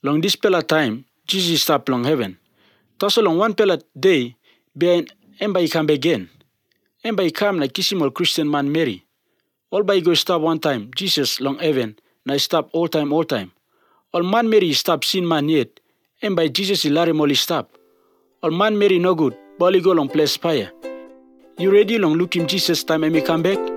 Long this pela time, Jesus stop long heaven. Toso long one pela day, be emba come again. Emba come na kisimol Christian man Mary. All by go stop one time, Jesus long heaven, na stop all time. All man Mary stop sin man yet, emba Jesus ilare moli stop. All man Mary no good, boli go long place fire. You ready long look him Jesus time and me come back?